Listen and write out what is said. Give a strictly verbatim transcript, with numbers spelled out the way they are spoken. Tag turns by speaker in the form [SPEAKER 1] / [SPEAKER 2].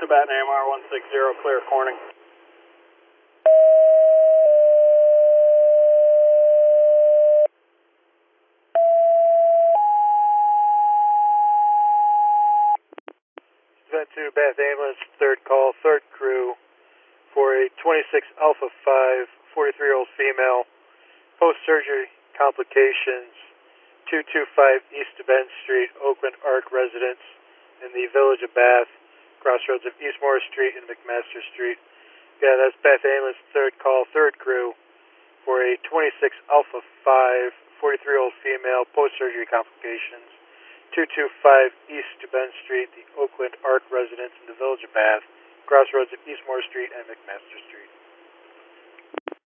[SPEAKER 1] Tibetan A M R one six zero, clear Corning.
[SPEAKER 2] Tibetan two, Bath Ambulance, third call, third crew, for a twenty-six Alpha five, forty-three-year-old female, post-surgery complications, two two five East Bend Street, Oakland Arc Residence, in the Village of Bath, crossroads of Eastmore Street and McMaster Street. Yeah, that's Bath Ambulance, third call, third crew, for a twenty-six Alpha five, forty-three-year-old female, post-surgery complications, two two five East Bend Street, the Oakland Arc Residence in the Village of Bath, crossroads of Eastmore Street and McMaster Street.